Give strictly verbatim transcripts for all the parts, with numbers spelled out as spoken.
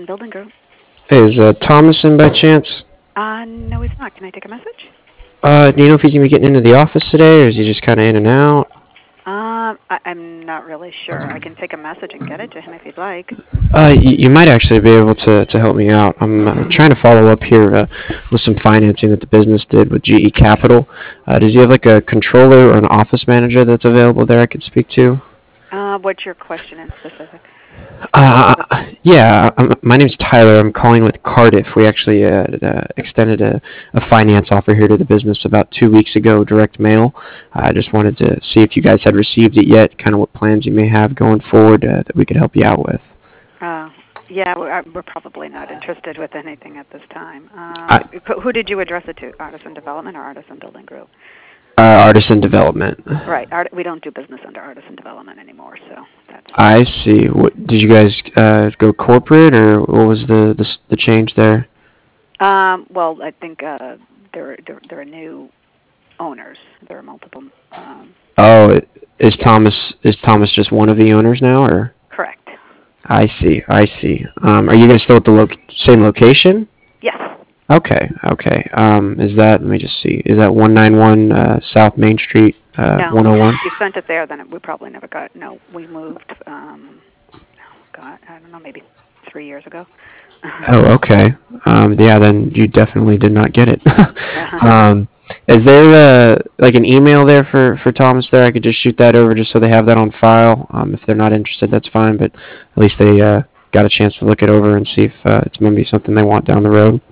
Building Group. Hey, is uh, Thomas in by chance? Uh, no, he's not. Can I take a message? Uh, do you know if he's gonna be getting into the office today, or is he just kind of in and out? Um, I, I'm not really sure. I can take a message and get it to him if you'd like. Uh, you, you might actually be able to, to help me out. I'm uh, trying to follow up here uh, with some financing that the business did with G E Capital. Uh, does he have like a controller or an office manager that's available there I could speak to? Uh, what's your question in specific? Uh, yeah, um, my name's Tyler. I'm calling with Cardiff. We actually uh, uh, extended a, a finance offer here to the business about two weeks ago, direct mail. I just wanted to see if you guys had received it yet, kind of what plans you may have going forward uh, that we could help you out with. Uh, yeah, we're, we're probably not interested with anything at this time. I, Um, who did you address it to? Artisan Development or Artisan Building Group? uh, Artisan Development. Right. Art, we don't do business under Artisan Development anymore, so that's. I see. What, did you guys uh, go corporate, or what was the, the the change there? Um, well, I think uh, there, there there are new owners. There are multiple. Um, Oh, is yeah. Thomas is Thomas just one of the owners now, or? Correct. I see. I see. Um, are you guys still at the lo- same location? Yes. Okay. Okay. Um, is that? Let me just see. Is that one ninety-one uh, South Main Street, uh, No, one oh one? if you sent it there, then it, we probably never got. No, we moved. Um, oh God, I don't know, maybe three years ago. Oh, okay. Um, yeah, then you definitely did not get it. um, is there uh, like an email there for, for Thomas there? I could just shoot that over just so they have that on file. Um, if they're not interested, that's fine, but at least they uh, got a chance to look it over and see if uh, it's maybe something they want down the road.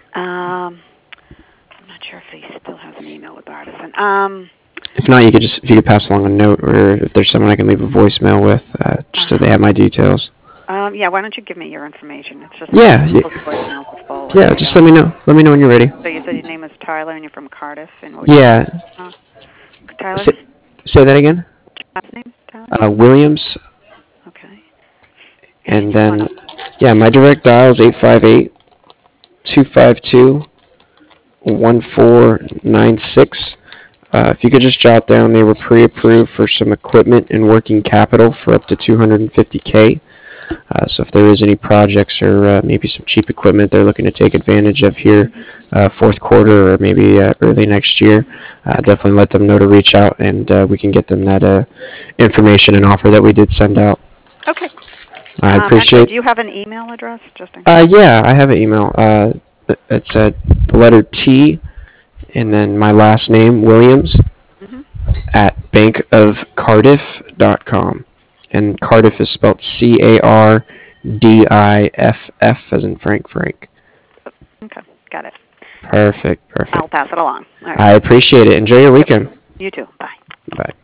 um, I'm not sure if he still has an email with Artisan. Um, If not, you could just if you could pass along a note, or if there's someone I can leave a voicemail with, uh, just so they have my details. um, yeah, why don't you give me your information? It's just Yeah, most yeah, voicemails are full. And yeah. I Just don't. let me know. Let me know when you're ready. So you said your name is Tyler and you're from Cardiff, and what was your Yeah. uh, Tyler? Say, say that again. Last name, Tyler? Uh, Williams, Okay. And and your phone then number? yeah, my direct dial is eight five eight, two five two, one four nine six. Uh, if you could just jot down, they were pre-approved for some equipment and working capital for up to two hundred fifty K. Uh, so if there is any projects or uh, maybe some cheap equipment they're looking to take advantage of here, uh, fourth quarter or maybe uh, early next year, uh, Okay. definitely let them know to reach out, and uh, we can get them that uh, information and offer that we did send out. Okay. I Um, actually, appreciate. do you have an email address, just in Uh, case? yeah, I have an email. Uh, it's uh, the letter T and then my last name Williams Mm-hmm. at bankofcardiff dot com. And Cardiff is spelled C A R D I F F as in Frank Frank. Okay, got it. Perfect, I'll perfect. pass it along. All right. I appreciate it. Enjoy your Yep. weekend. You too. Bye. Bye.